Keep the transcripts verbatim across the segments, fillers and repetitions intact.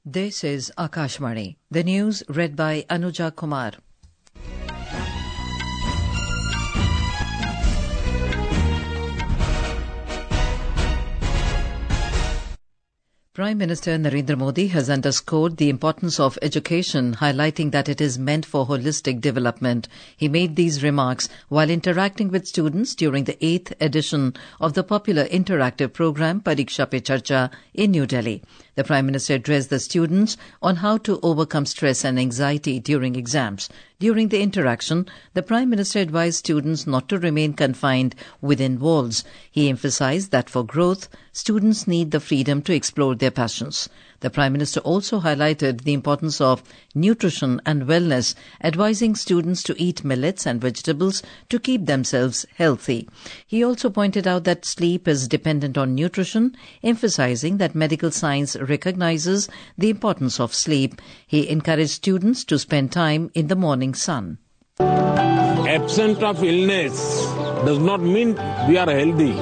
This is Akashvani. The news read by Anuja Kumar. Prime Minister Narendra Modi has underscored the importance of education, highlighting that it is meant for holistic development. He made these remarks while interacting with students during the eighth edition of the popular interactive program Pariksha Pe Charcha in New Delhi. The Prime Minister addressed the students on how to overcome stress and anxiety during exams. During the interaction, the Prime Minister advised students not to remain confined within walls. He emphasized that for growth, students need the freedom to explore their passions. The Prime Minister also highlighted the importance of nutrition and wellness, advising students to eat millets and vegetables to keep themselves healthy. He also pointed out that sleep is dependent on nutrition, emphasizing that medical science recognizes the importance of sleep. He encouraged students to spend time in the morning sun. Absence of illness does not mean we are healthy.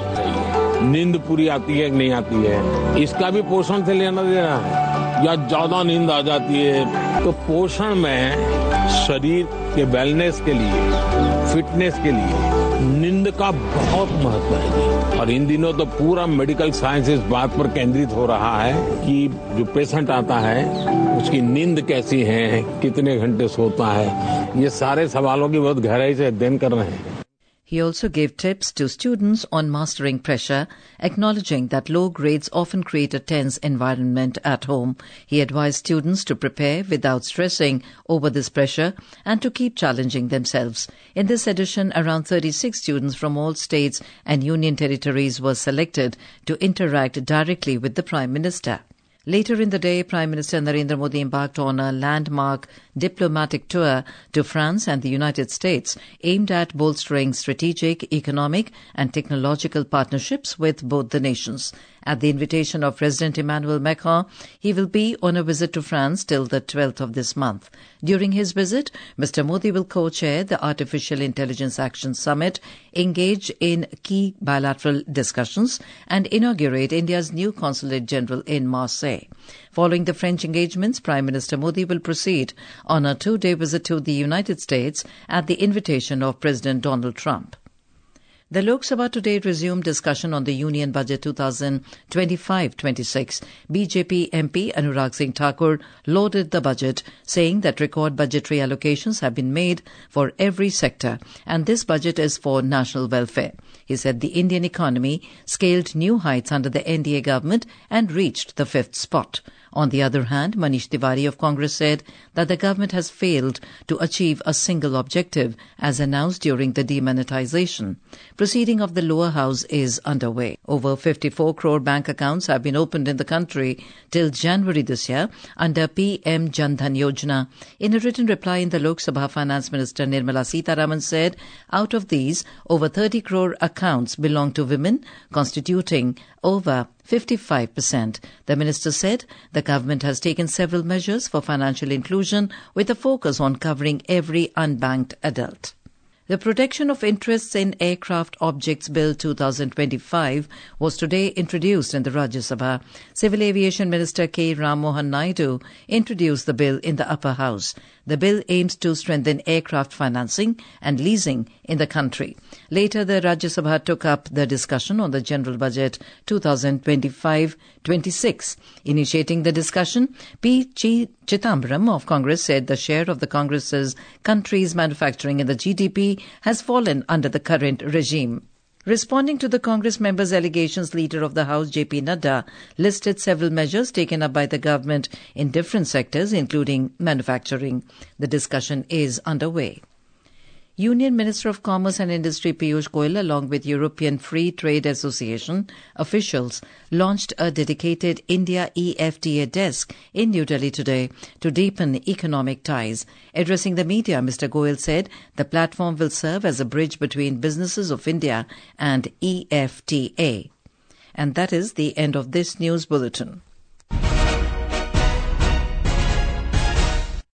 नींद पूरी आती है कि नहीं आती है, इसका भी पोषण से लेना देना है, या ज्यादा नींद आ जाती है। तो पोषण में शरीर के वेलनेस के लिए, फिटनेस के लिए नींद का बहुत महत्व है। और इन दिनों तो पूरा मेडिकल साइंस इस बात पर केंद्रित हो रहा है कि जो पेशेंट आता है उसकी नींद कैसी है, कितने घंटे सोता है, ये सारे सवालों की बहुत गहराई से अध्ययन कर रहे हैं। He also gave tips to students on mastering pressure, acknowledging that low grades often create a tense environment at home. He advised students to prepare without stressing over this pressure and to keep challenging themselves. In this edition, around thirty-six students from all states and union territories were selected to interact directly with the Prime Minister. Later in the day, Prime Minister Narendra Modi embarked on a landmark diplomatic tour to France and the United States aimed at bolstering strategic, economic and technological partnerships with both the nations. At the invitation of President Emmanuel Macron, he will be on a visit to France till the twelfth of this month. During his visit, Mister Modi will co-chair the Artificial Intelligence Action Summit, engage in key bilateral discussions and inaugurate India's new Consulate General in Marseille. Following the French engagements, Prime Minister Modi will proceed on a two-day visit to the United States at the invitation of President Donald Trump. The Lok Sabha today resumed discussion on the Union Budget twenty twenty-five twenty-six. B J P M P Anurag Singh Thakur lauded the budget, saying that record budgetary allocations have been made for every sector, and this budget is for national welfare. He said the Indian economy scaled new heights under the N D A government and reached the fifth spot. On the other hand, Manish Tiwari of Congress said that the government has failed to achieve a single objective as announced during the demonetization. Proceeding of the lower house is underway. Over fifty-four crore bank accounts have been opened in the country till January this year under P M Jan Dhan Yojana. In a written reply in the Lok Sabha, Finance Minister Nirmala Sitharaman said out of these, over thirty crore accounts belong to women, constituting over fifty-five percent. The minister said the government has taken several measures for financial inclusion with a focus on covering every unbanked adult. The Protection of Interests in Aircraft Objects Bill twenty twenty-five was today introduced in the Rajya Sabha. Civil Aviation Minister K. Ram Mohan Naidu introduced the bill in the upper house. The bill aims to strengthen aircraft financing and leasing in the country. Later, the Rajya Sabha took up the discussion on the General Budget twenty twenty-five twenty-six. Initiating the discussion, P. Chidambaram of Congress said the share of the Congress's country's manufacturing in the G D P has fallen under the current regime. Responding to the Congress members' allegations, Leader of the House J P Nadda listed several measures taken up by the government in different sectors, including manufacturing. The discussion is underway. Union Minister of Commerce and Industry Piyush Goyal, along with European Free Trade Association officials, launched a dedicated India E F T A desk in New Delhi today to deepen economic ties. Addressing the media, Mister Goyal said the platform will serve as a bridge between businesses of India and E F T A. And that is the end of this news bulletin.